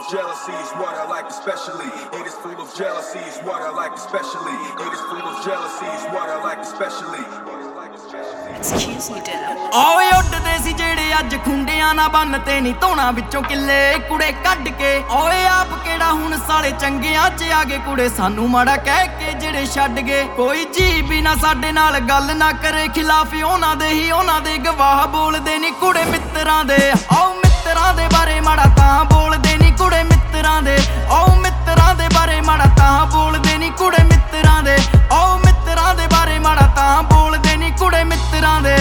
of jealousy is what I like especially. It is full of jealousy is what I like especially. It is full of jealousy is what I like especially. Excuse me, dinner. ਓਏ ਉੱਡਦੇ ਸੀ ਜਿਹੜੇ ਅੱਜ ਖੁੰਡਿਆਂ ਨਾ ਬੰਨ ਤੇ ਨਹੀਂ ਧੋਣਾ ਵਿੱਚੋਂ ਕਿੱਲੇ ਕੁੜੇ ਕੱਢ ਕੇ। ਓਏ ਆਪ ਕਿਹੜਾ ਹੁਣ ਸਾਲੇ ਚੰਗਿਆਂ 'ਚ ਆ ਗਏ ਕੁੜੇ ਸਾਨੂੰ ਮਾੜਾ ਕਹਿ ਕੇ ਜਿਹੜੇ ਛੱਡ ਗਏ। ਕੋਈ ਜੀ ਵੀ ਨਾ ਸਾਡੇ ਨਾਲ ਗੱਲ ਨਾ ਕਰੇ ਖਿਲਾਫ ਉਹਨਾਂ ਦੇ ਗਵਾਹ ਬੋਲਦੇ ਨਹੀਂ ਕੁੜੇ ਮਿੱਤਰਾਂ ਦੇ। ਓ ਮਿੱਤਰਾਂ ਦੇ ਬਾਰੇ ਮਾੜਾ ਤਾਂ ਬੋਲਦੇ ਨਹੀਂ ਕੁੜੇ ਮਿੱਤਰਾਂ ਦੇ। ਓ ਮਿੱਤਰਾਂ ਦੇ ਬਾਰੇ ਮਾੜਾ ਤਾਂ ਬੋਲਦੇ ਨਹੀਂ ਕੁੜੇ ਮਿੱਤਰਾਂ ਦੇ। ਓ ਮਿੱਤਰਾਂ ਦੇ ਬਾਰੇ ਮਾੜਾ ਤਾਂ ਬੋਲਦੇ ਨਹੀਂ ਕੁੜੇ ਮਿੱਤਰਾਂ ਦੇ।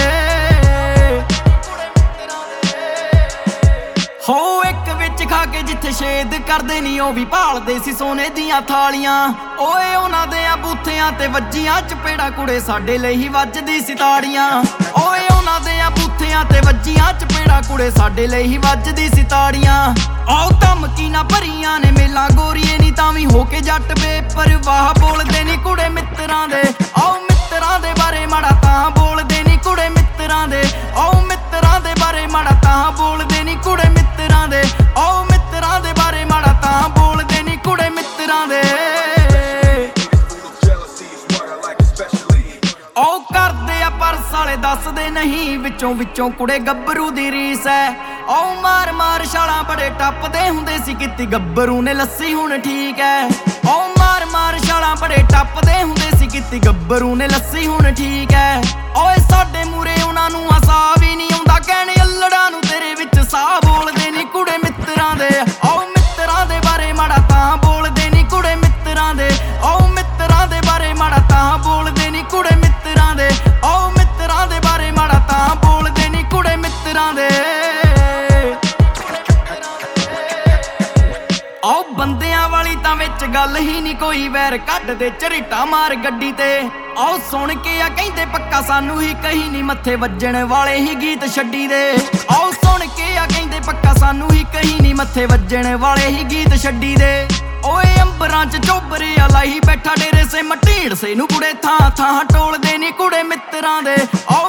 ਹੋ ਇੱਕ ਵਿੱਚ ਖਾ ਕੇ ਜਿੱਥੇ ਛੇਦ ਕਰਦੇ ਨਹੀਂ ਉਹ ਵੀ ਭਾਲਦੇ ਸੀ ਸੋਨੇ ਦੀਆਂ ਥਾਲੀਆਂ। ਓਏ ਉਹਨਾਂ ਦੇ ਆ ਬੂਥਿਆਂ ਤੇ ਵੱਜੀਆਂ ਚਪੇੜਾ ਕੁੜੇ ਸਾਡੇ ਲਈ ਹੀ ਵੱਜਦੀ ਸੀ ਤਾੜੀਆਂ। ਓਏ ਉਹਨਾਂ ਦੇ ਆ ਬੂਥਿਆਂ ਤੇ ਵੱਜੀਆਂ ਚਪੇੜਾ ਕੁੜੇ ਸਾਡੇ ਲਈ ਹੀ ਵੱਜਦੀ ਸੀ ਤਾੜੀਆਂ। ਆਓ ਧਮਕੀ ਨਾ ਭਰੀਆਂ ਨੇ ਮੇਲਾ ਗੋਰੀਏ ਨਹੀਂ ਤਾਂ ਵੀ ਹੋ ਕੇ ਜੱਟ ਬੇਪਰਵਾਹ ਬੋਲਦੇ ਨਹੀਂ ਕੁੜੇ ਮਿੱਤਰਾਂ ਦੇ। ਆਓ ਮਿੱਤਰਾਂ ਦੇ ਬਾਰੇ ਮਾੜਾ ਤਾਂ ਬੋਲਦੇ ਨਹੀਂ ਕੁੜੇ ਮਿੱਤਰਾਂ ਦੇ। ਆਓ ਮਿੱਤਰਾਂ ਦੇ ਬਾਰੇ ਮਾੜਾ ਤਾਂ ਬੋਲਦੇ ਨਹੀਂ ਕੁੜੇ ਮਿੱਤਰਾਂ ਦੇ। ਆਓ ਮਿੱਤਰਾਂ ਦੇ ਬਾਰੇ ਮਾੜਾ ਤਾਂ ਬੋਲਦੇ ਨਹੀਂ ਕੁੜੇ ਮਿੱਤਰਾਂ ਦੇ। ਉਹ ਕਰਦੇ ਆ ਪਰ ਸਾਲੇ ਦੱਸਦੇ ਨਹੀਂ ਵਿੱਚੋਂ ਕੁੜੇ ਗੱਭਰੂ ਦੀ ਰੀਸ ਐ। ਉਹ ਮਾਰ ਛਾਲਾਂ ਬੜੇ ਟੱਪਦੇ ਹੁੰਦੇ ਸੀ ਕਿਤੇ ਗੱਭਰੂ ਨੇ ਲੱਸੀ ਹੁਣ ਠੀਕ ਐ। ਉਹ ਮਾਰ ਛਾਲਾਂ ਬੜੇ ਟੱਪਦੇ ਹੁੰਦੇ ਸੀ ਕਿਤੇ ਗੱਭਰੂ ਨੇ ਲੱਸੀ ਹੁਣ ਠੀਕ ਐ। ਓਏ ਸਾਡੇ ਮੂਰੇ ਉਹਨਾਂ ਨੂੰ ਹਸਾ ਵੀ ਨਹੀਂ ਆਉਂਦਾ ਕਹਿਣੇ ਅਲੜਾਂ ਨੂੰ ਤੇਰੇ ਵਿੱਚ ਸਾਹ ਬੋਲਦੇ ਨਹੀਂ ਕੁੜੇ ਮਿੱਤਰਾਂ ਦੇ। ਓ ਮਿੱਤਰਾਂ ਦੇ ਬਾਰੇ ਮਾੜਾ ਤਾਂ ਬੋਲਦੇ ਨਹੀਂ ਕੁੜੇ ਮਿੱਤਰਾਂ ਦੇ। ਓ ਮਿੱਤਰਾਂ ਦੇ ਬਾਰੇ ਮਾੜਾ ਤਾਂ ਬੋਲਦੇ ਨਹੀਂ ਕੁੜੇ ਮਿੱਤਰਾਂ ਦੇ। ਓ ਮਿੱਤਰਾਂ ਦੇ ਬਾਰੇ ਮਾੜਾ ਤਾਂ ਬੋਲਦੇ ਨਹੀਂ ਕੁੜੇ ਮਿੱਤਰਾਂ ਦੇ। ਓ ਬੰਦਿਆਂ ਵਾਲੀ ਤਾਂ ਵਿੱਚ ਗੱਲ ਹੀ ਨਹੀਂ ਕੋਈ ਵੈਰ ਕੱਢਦੇ ਝਰੀਟਾ ਮਾਰ ਗੱਡੀ ਤੇ। ਆਓ ਸੁਣ ਕੇ ਆ ਕਹਿੰਦੇ ਪੱਕਾ ਸਾਨੂੰ ਹੀ ਕਹੀ ਨਹੀਂ ਮੱਥੇ ਵੱਜਣ ਵਾਲੇ ਹੀ ਗੀਤ ਛੱਡੀ ਦੇ। ਆਓ ਸੁਣ ਕੇ ਆ ਕਹਿੰਦੇ ਪੱਕਾ ਸਾਨੂੰ ਹੀ ਕਹੀ ਨਹੀਂ ਮੱਥੇ ਵੱਜਣ ਵਾਲੇ ਹੀ ਗੀਤ ਛੱਡੀ ਦੇ। ਓਏ ਅੰਬਰਾਂ 'ਚ ਚੋਬਰੇ ਆ ਲਾਈ ਬੈਠਾ ਡੇਰੇ ਸੇ ਮਟੀੜ ਸੇ ਨੂੰ ਕੁੜੇ ਥਾਂ ਟੋਲਦੇ ਨਹੀਂ ਕੁੜੇ ਮਿੱਤਰਾਂ ਦੇ।